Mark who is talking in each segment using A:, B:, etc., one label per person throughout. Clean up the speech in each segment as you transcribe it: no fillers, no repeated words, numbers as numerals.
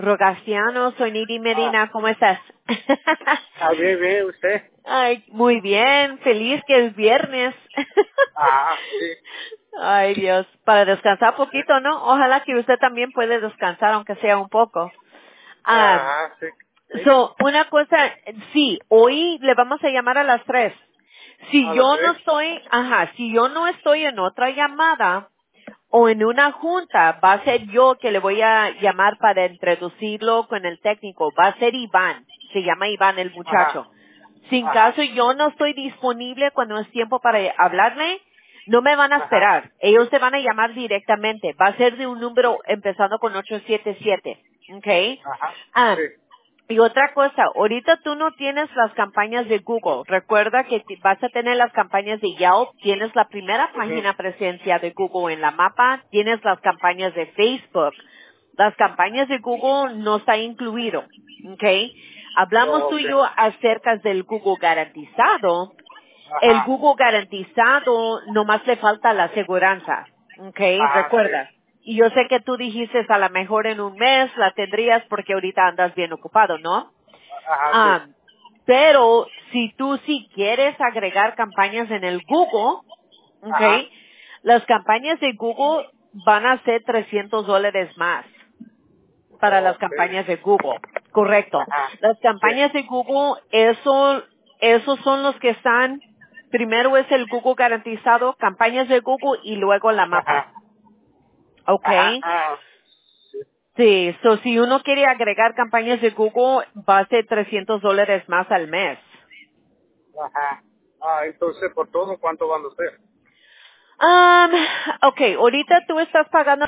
A: Rogaciano, soy Nidi Medina, ¿cómo estás?
B: Bien, bien, usted.
A: Ay, muy bien, feliz que es viernes.
B: Sí.
A: Ay, Dios, para descansar poquito, ¿no? Ojalá que usted también puede descansar, aunque sea un poco. Ah,
B: Sí. Sí.
A: una cosa, sí, hoy le vamos a llamar a las 3. Si
B: A las
A: yo no
B: tres.
A: estoy, si yo no estoy en otra llamada, o en una junta, va a ser yo que le voy a llamar para introducirlo con el técnico. Va a ser Iván. Se llama Iván el
B: Ajá.
A: muchacho. Sin
B: Ajá.
A: caso yo no estoy disponible cuando es tiempo para hablarle, no me van a
B: Ajá.
A: esperar. Ellos te van a llamar directamente. Va a ser de un número empezando con 877. ¿Ok?
B: Ajá.
A: Ah,
B: Sí.
A: y otra cosa, ahorita tú no tienes las campañas de Google. Recuerda que vas a tener las campañas de Yelp, tienes la primera
B: Ujú.
A: página presencia de Google en la mapa, tienes las campañas de Facebook. Las campañas de Google no está incluido, ¿ok? Hablamos tú
B: Ok.
A: y yo acerca del Google garantizado. El
B: Ajá.
A: Google garantizado nomás le falta la aseguranza, ¿ok?
B: Sí.
A: Recuerda. Y yo sé que tú dijiste a lo mejor en un mes la tendrías porque ahorita andas bien ocupado, ¿no?
B: Sí.
A: Ah, pero si tú sí quieres agregar campañas en el Google, ¿ok?
B: Ajá.
A: Las campañas de Google van a ser $300 más para las
B: Ok.
A: campañas de Google. Correcto.
B: Ajá.
A: Las
B: Sí.
A: campañas de Google, esos son los que están, primero es el Google garantizado, campañas de Google y luego la mapa.
B: Ajá.
A: ¿Ok?
B: Ajá. Sí.
A: Sí, so si uno quiere agregar campañas de Google, va a ser $300 más al mes.
B: Ajá. Entonces, por todo, ¿cuánto van a ser?
A: Um, ok, ahorita tú estás pagando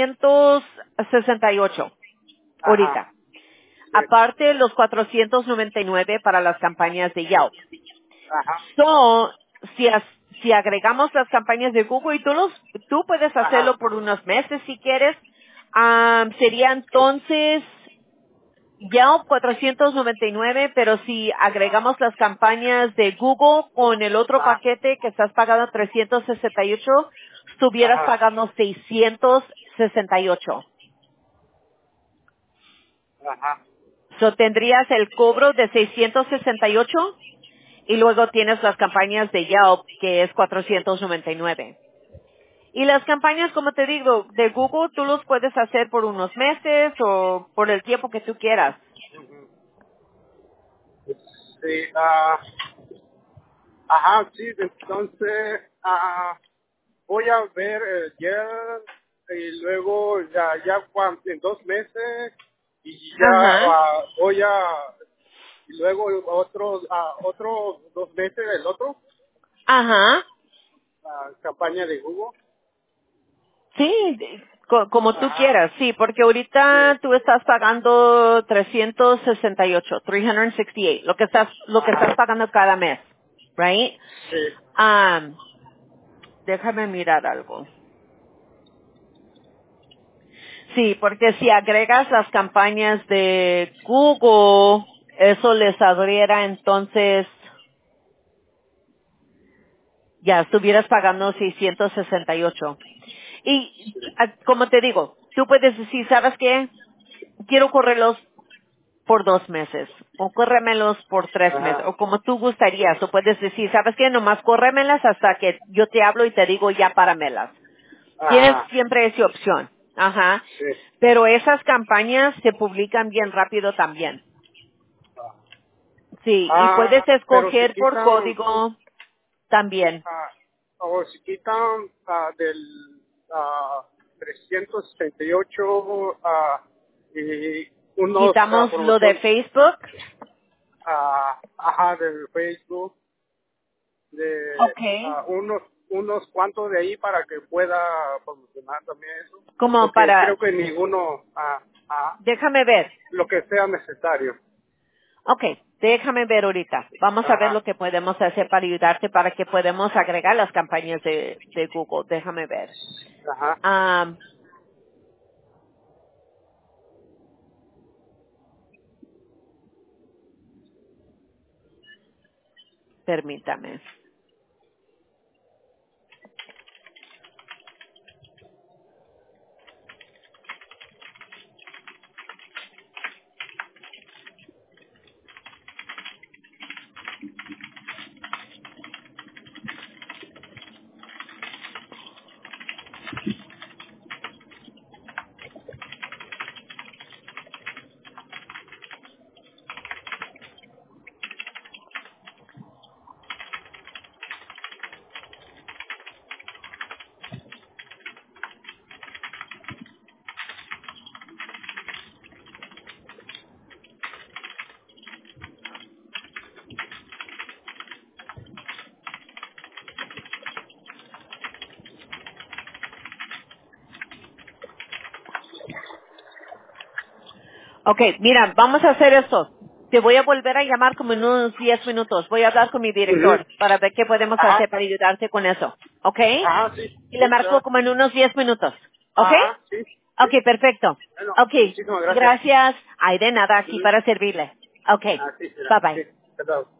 A: 368.
B: Ajá.
A: Ahorita.
B: Sí.
A: Aparte los 499 para las campañas de Yelp.
B: Ajá.
A: So, si agregamos las campañas de Google y tú puedes hacerlo
B: Ajá.
A: por unos meses si quieres, sería entonces Yelp 499, pero si agregamos las campañas de Google con el otro
B: Ajá.
A: paquete que estás pagando 368, estuvieras
B: Ajá.
A: pagando 668.
B: Ajá.
A: So tendrías el cobro de 668 y luego tienes las campañas de Yelp que es 499. Y las campañas, como te digo, de Google tú los puedes hacer por unos meses o por el tiempo que tú quieras.
B: Sí. Sí, entonces, voy a ver ayer y luego en 2 meses y ya
A: Ajá.
B: voy a y luego otros 2 meses el otro
A: Ajá.
B: campaña de Google.
A: Sí, como tú
B: Ajá,
A: quieras, sí, porque
B: sí,
A: ahorita tú estás pagando 368, 368, lo que estás
B: ajá,
A: pagando cada mes, right?
B: sí,
A: Um, déjame mirar algo. Sí, porque si agregas las campañas de Google, eso les abriera entonces, ya estuvieras pagando 668. Y como te digo, tú puedes decir, ¿sabes qué? Quiero correrlos por 2 meses, o córremelos por 3 meses,
B: ajá,
A: o como tú gustarías, o puedes decir, ¿sabes qué? Nomás córremelas hasta que yo te hablo y te digo ya páramelas. Tienes
B: ajá,
A: siempre esa opción. Ajá.
B: sí,
A: Pero esas campañas se publican bien rápido también. Sí, y puedes
B: pero si
A: escoger por
B: quitan
A: código también.
B: o si quitan del 368 y unos
A: Quitamos lo de
B: promoción
A: Facebook.
B: del Facebook de
A: Okay.
B: unos cuantos de ahí para que pueda promocionar también eso,
A: Como
B: porque
A: para,
B: creo que ninguno
A: déjame ver.
B: lo que sea necesario.
A: Okay, déjame ver ahorita. Vamos a ver lo
B: Ajá,
A: que podemos hacer para ayudarte para que podamos agregar las campañas de Google. Déjame ver.
B: ajá.
A: Ah, permítame. Ok, mira, vamos a hacer esto. Te voy a volver a llamar como en unos 10 minutos. Voy a hablar con mi director
B: Ujú.
A: para ver qué podemos
B: Ajá,
A: hacer para ayudarte con eso. ¿Ok?
B: ajá, sí,
A: Y le
B: sí,
A: marco
B: claro.
A: como en unos 10 minutos. ¿Ok?
B: Ajá, sí, sí.
A: Ok, perfecto.
B: Bueno,
A: Ok,
B: muchísimas gracias.
A: gracias. Ay, de nada, aquí
B: Ujú.
A: para servirle. Ok,
B: Ah, sí, será.
A: bye bye.
B: Sí, perdón.